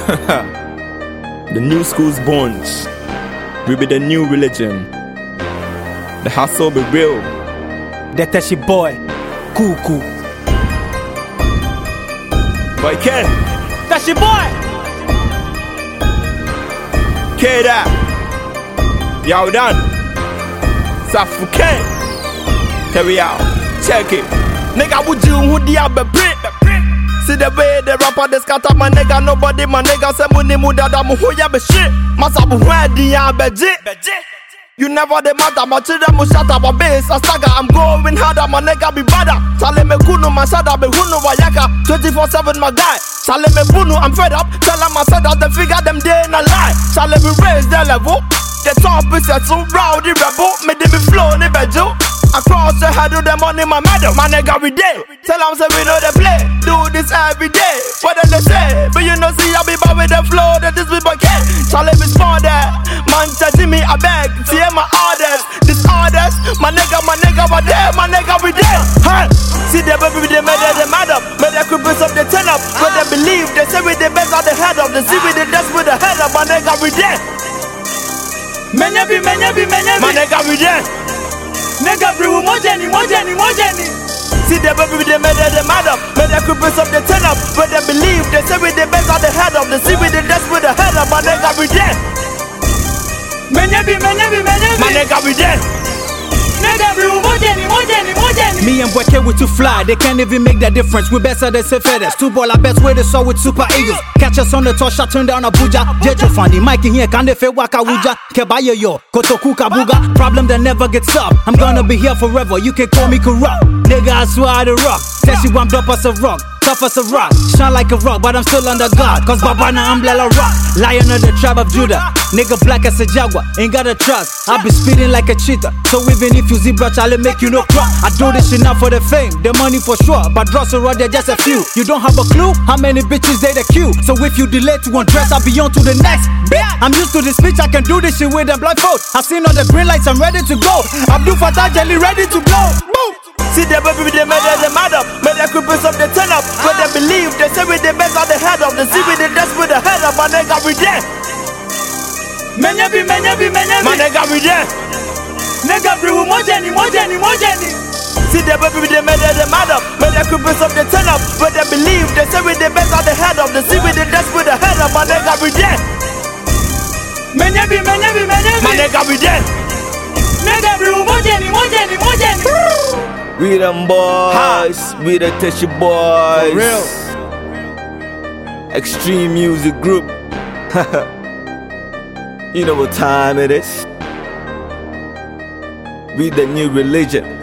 The new school's born. We be the new religion. The hustle be real. The Teshi boy, Cuckoo. Boy Ken, Teshi boy. K-Da, Yao Dan, Safu Ken. Carry out, check it. Nigga, would you who the abbe break? See the way the rapper they scatter my nigga. Nobody my nigga say money muda da mu hoya be shit. Masabu wadi ya beje. You never the matter, my children mu shut up a bass. A saga, I'm going harder, my nigga be badder. Sale me kunu, my shada be hunu wayaka. 24/7 my guy. Sale me bunu, I'm fed up. Tell them I said that they figure them day in a lie. Sale me raise their level. The top is set so rowdy rebel. Me they be flow in the bedroom. Across the head of the money, my medal. My nigga we day. Tell them say we know they play. Do this every day. What they say? But you know see I be back with the flow. That this be bucket. Charlie be smart there. Man touching me I beg. See my orders. This orders. My nigga my day. My nigga we day. Huh? See the baby they made them mad up. Made the creepers up the turn up. But they believe they say we the best at the head of the see we the desk with the head up. My nigga we day. My nigga we day. Nigga bring mojeni. See the baby they made them mad up. Made the creepers up the turn up. But they believe they say we the best at the head of the see we the desk with the head up. My nigga we day. My nigga we day. Nigga bring mojeni. Me and Boy K we too fly, they can't even make that difference. We better than say feathers. Two ball I best way they saw with super eagles. Catch us on the touch shot, turn down Abuja. Jejo funny, Mike in here, can they fe waka wuja? Kebaye yo, kotoku kabuga. Problem that never gets solved. I'm gonna be here forever, you can call me corrupt. Nigga, I swear I the rock. Tell she warmed up as a rock. Tough as a rock, shine like a rock, but I'm still under God. Cause Baba na umbrella rock. Lion of the tribe of Judah. Nigga black as a jaguar, ain't got a trust. I be speeding like a cheetah. So even if you zebra, Charlie make you no crop. I do this shit not for the fame, the money for sure. But draws around there just a few. You don't have a clue how many bitches they the queue. So if you delay to undress, I'll be on to the next bit. I'm used to this bitch, I can do this shit with them blindfold. I've seen all the green lights, I'm ready to go. Abdul Fattah jelly ready to blow. Boom. See the baby they made them mad up. Made the creepers up the turn up. But they believe they say we the best at the head of the see we the desk with the head up. My nigga we there. My nigga we there. Nigga bring mojeni. See the baby they made them mad up. Made the creepers up the turn up. But they believe they say we the best at the head of the see we the desk with the head up. My nigga we there. My nigga we there. Nigga bring mojeni. We them boys, we the Teshi boys. For real. Extreme Music Group. You know what time it is. We the new religion.